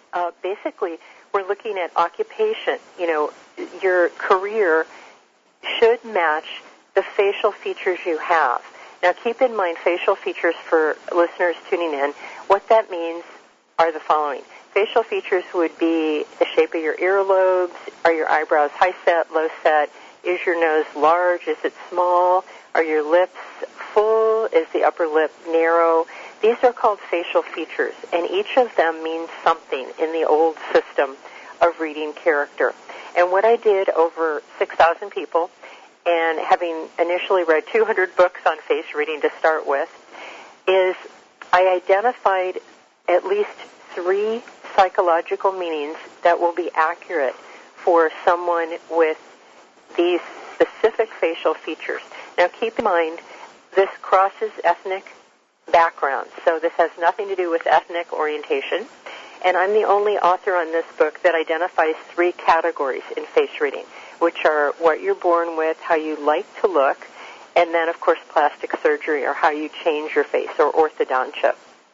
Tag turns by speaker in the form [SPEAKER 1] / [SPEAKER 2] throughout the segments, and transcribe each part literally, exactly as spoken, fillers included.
[SPEAKER 1] uh, basically we're looking at occupation. You know, your career should match the facial features you have. Now, keep in mind facial features for listeners tuning in. What that means are the following. Facial features would be the shape of your earlobes. Are your eyebrows high set, low set? Is your nose large? Is it small? Are your lips full? Is the upper lip narrow? These are called facial features, and each of them means something in the old system of reading character. And what I did over six thousand people, and having initially read two hundred books on face reading to start with, is I identified at least three psychological meanings that will be accurate for someone with these specific facial features. Now, keep in mind, this crosses ethnic backgrounds, so this has nothing to do with ethnic orientation, and I'm the only author on this book that identifies three categories in face reading, which are what you're born with, how you like to look, and then, of course, plastic surgery, or how you change your face, or orthodontia.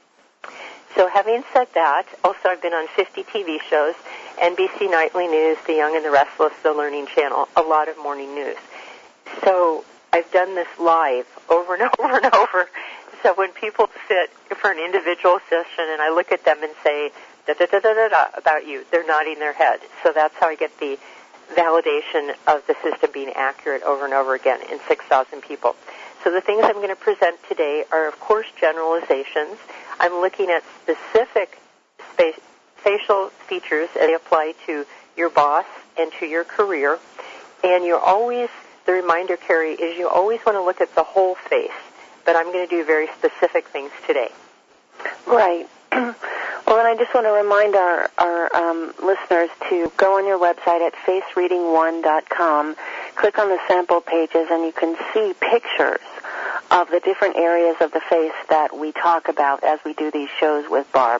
[SPEAKER 1] So having said that, also I've been on fifty T V shows, N B C Nightly News, The Young and the Restless, The Learning Channel, a lot of morning news. So I've done this live over and over and over. So when people sit for an individual session and I look at them and say, da-da-da-da-da about you, they're nodding their head. So that's how I get the validation of the system being accurate over and over again in six thousand people. So the things I'm going to present today are, of course, generalizations. I'm looking at specific space, facial features as they apply to your boss and to your career. And you're always, the reminder, Carrie, is you always want to look at the whole face. But I'm going to do very specific things today.
[SPEAKER 2] Right. Well, and I just want to remind our, our um, listeners to go on your website at face reading one dot com, click on the sample pages, and you can see pictures of the different areas of the face that we talk about as we do these shows with Barb.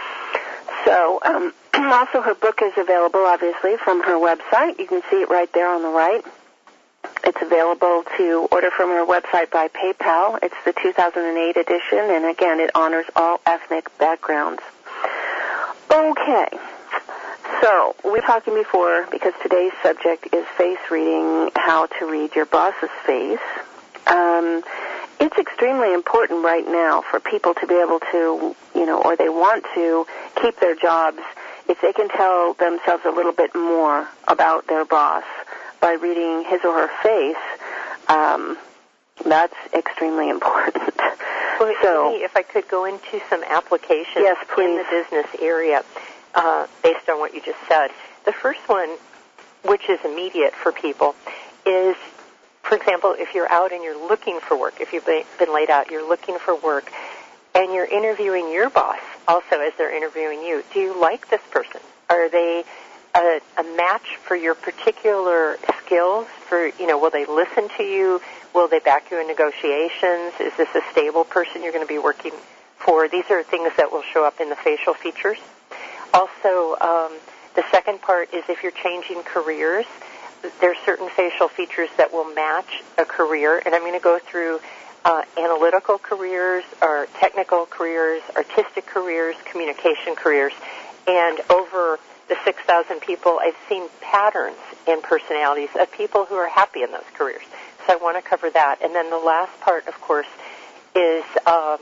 [SPEAKER 2] So, um, also her book is available, obviously, from her website. You can see it right there on the right. It's available to order from her website by PayPal. It's the two thousand eight edition, and again, it honors all ethnic backgrounds. Okay, so we were talking before, because today's subject is face reading, how to read your boss's face. Um, it's extremely important right now for people to be able to, you know, or they want to keep their jobs if they can tell themselves a little bit more about their boss by reading his or her face. Um, that's extremely important.
[SPEAKER 1] Well,
[SPEAKER 2] so,
[SPEAKER 1] me, if I could go into some applications
[SPEAKER 2] yes, please.
[SPEAKER 1] in the business area uh, based on what you just said. The first one, which is immediate for people, is, for example, if you're out and you're looking for work, if you've been laid out, you're looking for work, and you're interviewing your boss also as they're interviewing you. Do you like this person? Are they a, a match for your particular skills? For, you know, will they listen to you? Will they back you in negotiations? Is this a stable person you're going to be working for? These are things that will show up in the facial features. Also, um, the second part is if you're changing careers, there's certain facial features that will match a career, and I'm going to go through uh, analytical careers, or technical careers, artistic careers, communication careers, and over the six thousand people, I've seen patterns in personalities of people who are happy in those careers. So I want to cover that. And then the last part, of course, is, um,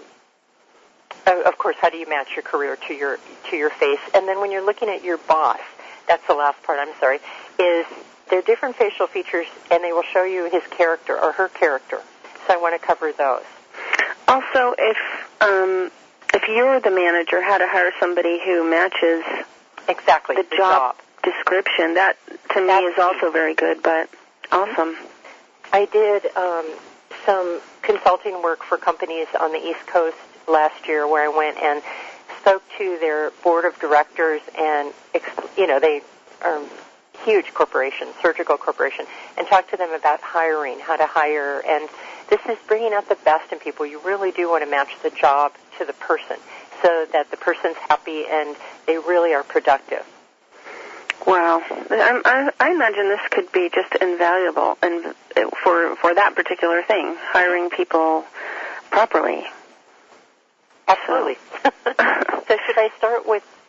[SPEAKER 1] of course, how do you match your career to your to your face? And then when you're looking at your boss, that's the last part, I'm sorry, is there are different facial features, and they will show you his character or her character. So I want to cover those.
[SPEAKER 2] Also, if um, if you're the manager, how to hire somebody who matches
[SPEAKER 1] exactly
[SPEAKER 2] the,
[SPEAKER 1] the
[SPEAKER 2] job,
[SPEAKER 1] job
[SPEAKER 2] description, that to me
[SPEAKER 1] that's
[SPEAKER 2] is also very good, but awesome.
[SPEAKER 1] I did um, some consulting work for companies on the East Coast last year where I went and spoke to their board of directors, and, you know, they are huge corporations, surgical corporation, and talked to them about hiring, how to hire, and this is bringing out the best in people. You really do want to match the job to the person so that the person's happy and they really are productive.
[SPEAKER 2] Wow. I, I, I imagine this could be just invaluable and for for that particular thing, hiring people properly.
[SPEAKER 1] Absolutely. So, so should I start with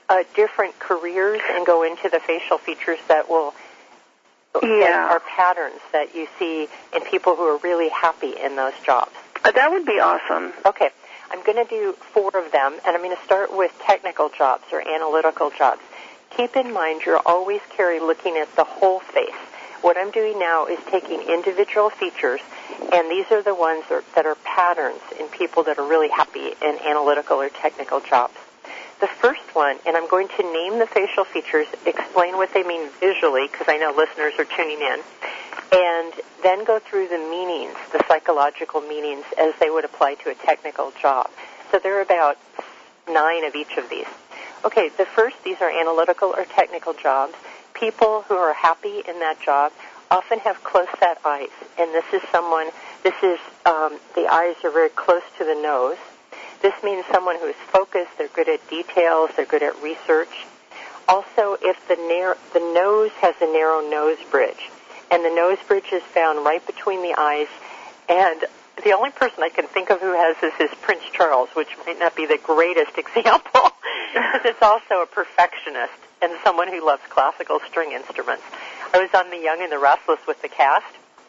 [SPEAKER 1] uh, different careers and go into the facial features that will
[SPEAKER 2] yeah.
[SPEAKER 1] that are patterns that you see in people who are really happy in those jobs?
[SPEAKER 2] Uh, that would be awesome.
[SPEAKER 1] Okay. I'm going to do four of them, and I'm going to start with technical jobs or analytical jobs. Keep in mind you're always, Carrie, looking at the whole face. What I'm doing now is taking individual features, and these are the ones that are, that are patterns in people that are really happy in analytical or technical jobs. The first one, and I'm going to name the facial features, explain what they mean visually, because I know listeners are tuning in, and then go through the meanings, the psychological meanings, as they would apply to a technical job. So there are about nine of each of these. Okay, the first, these are analytical or technical jobs. People who are happy in that job often have close-set eyes, and this is someone, this is, um, the eyes are very close to the nose. This means someone who is focused, they're good at details, they're good at research. Also, if the, nar- the nose has a narrow nose bridge, and the nose bridge is found right between the eyes, and the only person I can think of who has this is Prince Charles, which might not be the greatest example, because it's also a perfectionist and someone who loves classical string instruments. I was on The Young and the Restless with the cast,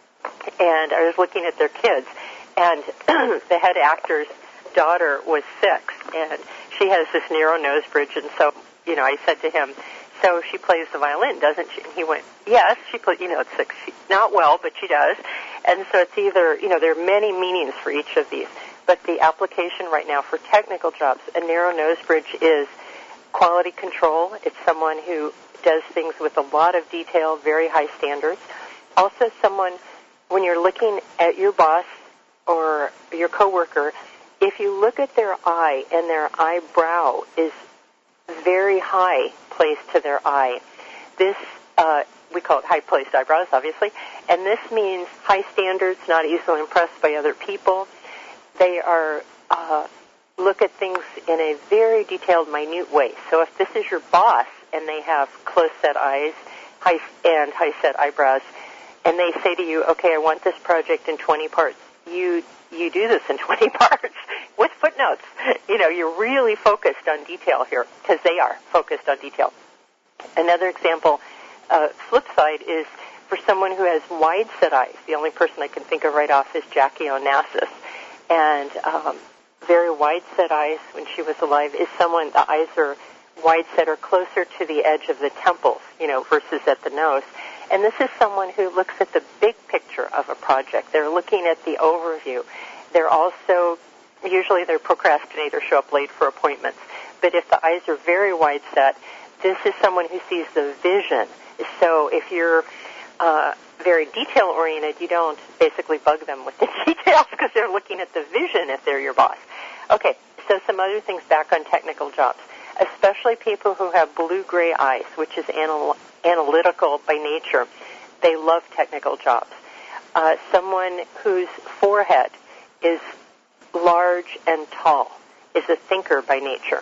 [SPEAKER 1] and I was looking at their kids, and the head actor's daughter was six, and she has this narrow nose bridge, and so, you know, I said to him, so she plays the violin, doesn't she? And he went, yes, she plays, you know, it's six, she, not well, but she does. And so it's either, you know, there are many meanings for each of these, but the application right now for technical jobs, a narrow nose bridge is quality control. It's someone who does things with a lot of detail, very high standards. Also someone, when you're looking at your boss or your coworker, if you look at their eye and their eyebrow is very high placed to their eye, this, uh, we call it high-placed eyebrows, obviously, and this means high standards, not easily impressed by other people. They are uh, look at things in a very detailed, minute way. So if this is your boss and they have close-set eyes high and high-set eyebrows, and they say to you, okay, I want this project in twenty parts, you you do this in twenty parts with footnotes. You know, you're really focused on detail here, because they are focused on detail. Another example, uh, flip side, is for someone who has wide-set eyes. The only person I can think of right off is Jackie Onassis. And um, very wide-set eyes when she was alive is someone, the eyes are wide-set or closer to the edge of the temples, you know, versus at the nose. And this is someone who looks at the big picture of a project. They're looking at the overview. They're also, usually they're procrastinators, show up late for appointments. But if the eyes are very wide set, this is someone who sees the vision. So if you're uh, very detail-oriented, you don't basically bug them with the details because they're looking at the vision if they're your boss. Okay, so some other things back on technical jobs, especially people who have blue-gray eyes, which is anal- analytical by nature. They love technical jobs. Uh, someone whose forehead is large and tall is a thinker by nature.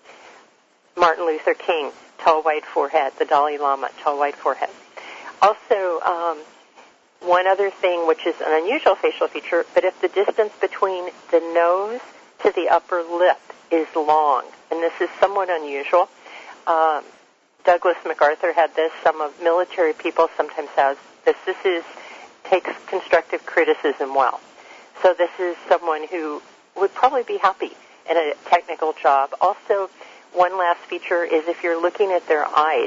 [SPEAKER 1] Martin Luther King, tall, wide forehead. The Dalai Lama, tall, wide forehead. Also, um, one other thing, which is an unusual facial feature, but if the distance between the nose to the upper lip is long, and this is somewhat unusual, um, Douglas MacArthur had this. Some of military people sometimes have this. This is takes constructive criticism well. So this is someone who would probably be happy in a technical job. Also, one last feature is if you're looking at their eyes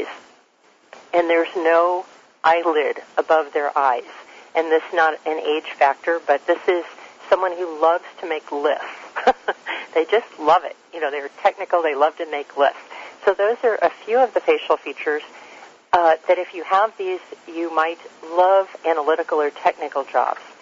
[SPEAKER 1] and there's no eyelid above their eyes, and this is not an age factor, but this is someone who loves to make lists. They just love it. You know, they're technical. They love to make lists. So those are a few of the facial features uh, that if you have these, you might love analytical or technical jobs.